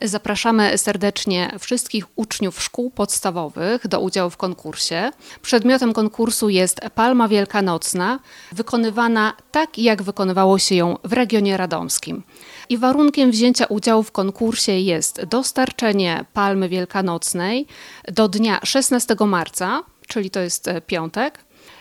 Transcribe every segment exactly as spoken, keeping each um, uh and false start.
Zapraszamy serdecznie wszystkich uczniów szkół podstawowych do udziału w konkursie. Przedmiotem konkursu jest palma wielkanocna, wykonywana tak, jak wykonywało się ją w regionie radomskim. I warunkiem wzięcia udziału w konkursie jest dostarczenie palmy wielkanocnej do dnia szesnastego marca, czyli to jest piątek,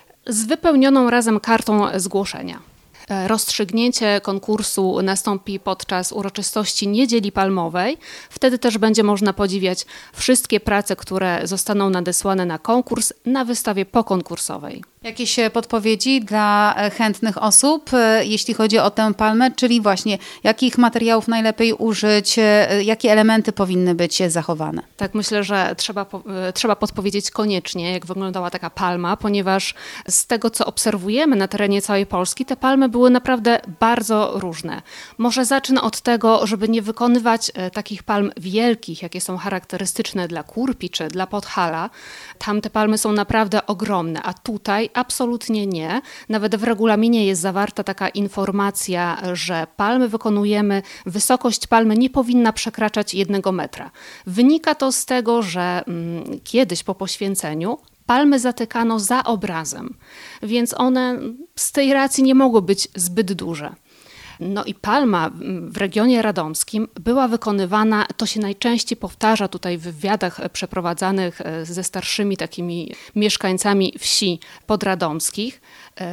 z wypełnioną razem kartą zgłoszenia. Rozstrzygnięcie konkursu nastąpi podczas uroczystości Niedzieli Palmowej. Wtedy też będzie można podziwiać wszystkie prace, które zostaną nadesłane na konkurs na wystawie pokonkursowej. Jakieś podpowiedzi dla chętnych osób, jeśli chodzi o tę palmę, czyli właśnie jakich materiałów najlepiej użyć, jakie elementy powinny być zachowane? Tak, myślę, że trzeba, trzeba podpowiedzieć koniecznie, jak wyglądała taka palma, ponieważ z tego, co obserwujemy na terenie całej Polski, te palmy były naprawdę bardzo różne. Może zacznę od tego, żeby nie wykonywać takich palm wielkich, jakie są charakterystyczne dla Kurpi czy dla Podhala. Tam te palmy są naprawdę ogromne, a tutaj absolutnie nie. Nawet w regulaminie jest zawarta taka informacja, że palmy wykonujemy, wysokość palmy nie powinna przekraczać jednego metra. Wynika to z tego, że mm, kiedyś po poświęceniu palmy zatykano za obrazem, więc one z tej racji nie mogły być zbyt duże. No i palma w regionie radomskim była wykonywana, to się najczęściej powtarza tutaj w wywiadach przeprowadzanych ze starszymi takimi mieszkańcami wsi podradomskich,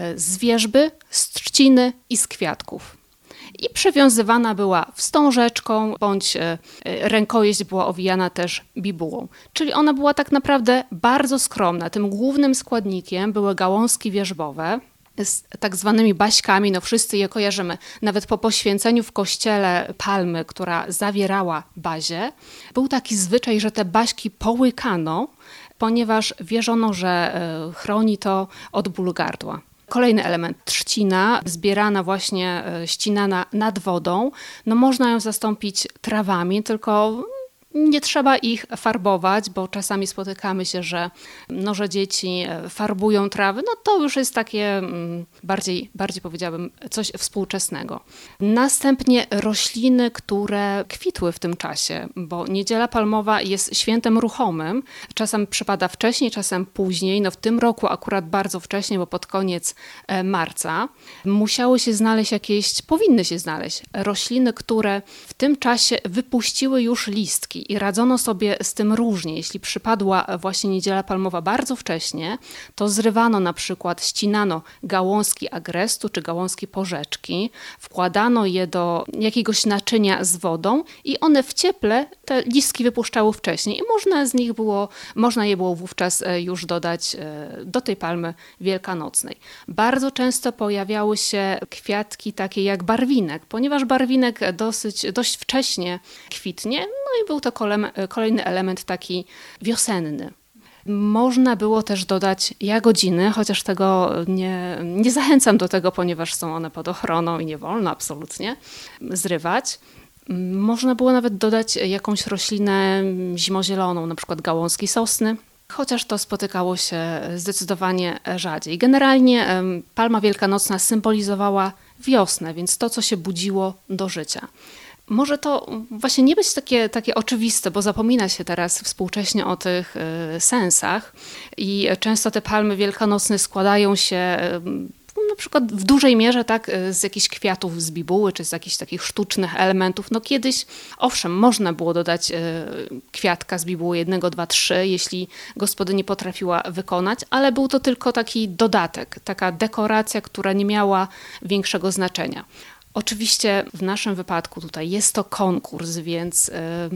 z wierzby, z trzciny i z kwiatków. I przywiązywana była wstążeczką, bądź rękojeść była owijana też bibułą. Czyli ona była tak naprawdę bardzo skromna. Tym głównym składnikiem były gałązki wierzbowe, z tak zwanymi baśkami, no wszyscy je kojarzymy. Nawet po poświęceniu w kościele palmy, która zawierała bazię, był taki zwyczaj, że te baśki połykano, ponieważ wierzono, że chroni to od bólu gardła. Kolejny element, trzcina, zbierana właśnie, ścinana nad wodą. No można ją zastąpić trawami, tylko nie trzeba ich farbować, bo czasami spotykamy się, że, no, że dzieci farbują trawy. No to już jest takie bardziej, bardziej powiedziałabym coś współczesnego. Następnie rośliny, które kwitły w tym czasie, bo Niedziela Palmowa jest świętem ruchomym. Czasem przypada wcześniej, czasem później. No w tym roku akurat bardzo wcześnie, bo pod koniec marca. Musiały się znaleźć jakieś, powinny się znaleźć rośliny, które w tym czasie wypuściły już listki. I radzono sobie z tym różnie. Jeśli przypadła właśnie Niedziela Palmowa bardzo wcześnie, to zrywano na przykład, ścinano gałązki agrestu czy gałązki porzeczki, wkładano je do jakiegoś naczynia z wodą i one w cieple te listki wypuszczały wcześniej i można z nich było, można je było wówczas już dodać do tej palmy wielkanocnej. Bardzo często pojawiały się kwiatki takie jak barwinek, ponieważ barwinek dosyć, dość wcześnie kwitnie, no i był to kolejny element taki wiosenny. Można było też dodać jagodziny, chociaż tego nie, nie zachęcam do tego, ponieważ są one pod ochroną i nie wolno absolutnie zrywać. Można było nawet dodać jakąś roślinę zimozieloną, na przykład gałązki sosny, chociaż to spotykało się zdecydowanie rzadziej. Generalnie palma wielkanocna symbolizowała wiosnę, więc to, co się budziło do życia. Może to właśnie nie być takie, takie oczywiste, bo zapomina się teraz współcześnie o tych y, sensach i często te palmy wielkanocne składają się y, na przykład w dużej mierze tak z jakichś kwiatów z bibuły czy z jakichś takich sztucznych elementów. No kiedyś, owszem, można było dodać y, kwiatka z bibuły jednego, dwa, trzy, jeśli gospodyni potrafiła wykonać, ale był to tylko taki dodatek, taka dekoracja, która nie miała większego znaczenia. Oczywiście w naszym wypadku tutaj jest to konkurs, więc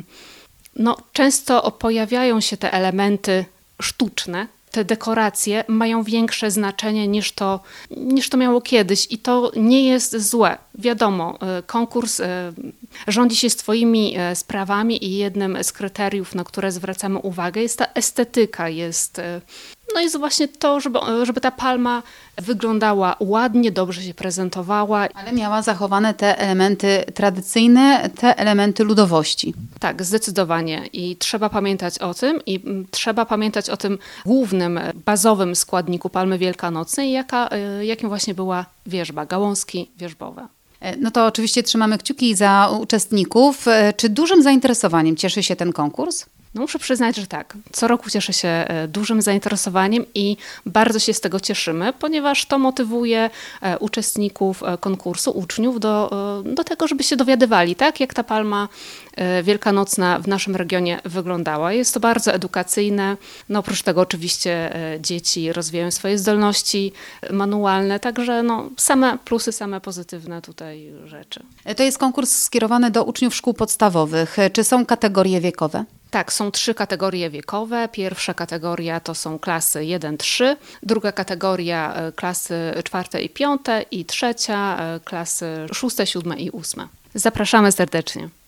no, często pojawiają się te elementy sztuczne. Te dekoracje mają większe znaczenie niż to, niż to miało kiedyś i to nie jest złe. Wiadomo, konkurs rządzi się swoimi sprawami i jednym z kryteriów, na które zwracamy uwagę, jest ta estetyka, jest, no jest właśnie to, żeby, żeby ta palma wyglądała ładnie, dobrze się prezentowała. Ale miała zachowane te elementy tradycyjne, te elementy ludowości. Tak, zdecydowanie i trzeba pamiętać o tym i trzeba pamiętać o tym głównym, bazowym składniku palmy wielkanocnej, jaka, jakim właśnie była wierzba, gałązki wierzbowe. No to oczywiście trzymamy kciuki za uczestników. Czy dużym zainteresowaniem cieszy się ten konkurs? No muszę przyznać, że tak. Co roku cieszę się dużym zainteresowaniem i bardzo się z tego cieszymy, ponieważ to motywuje uczestników konkursu, uczniów do, do tego, żeby się dowiadywali, tak, jak ta palma wielkanocna w naszym regionie wyglądała. Jest to bardzo edukacyjne. No oprócz tego oczywiście dzieci rozwijają swoje zdolności manualne, także no same plusy, same pozytywne tutaj rzeczy. To jest konkurs skierowany do uczniów szkół podstawowych. Czy są kategorie wiekowe? Tak, są trzy kategorie wiekowe. Pierwsza kategoria to są klasy jeden trzy, druga kategoria klasy czwarte i piąte i trzecia klasy szóste, siódme i ósme. Zapraszamy serdecznie.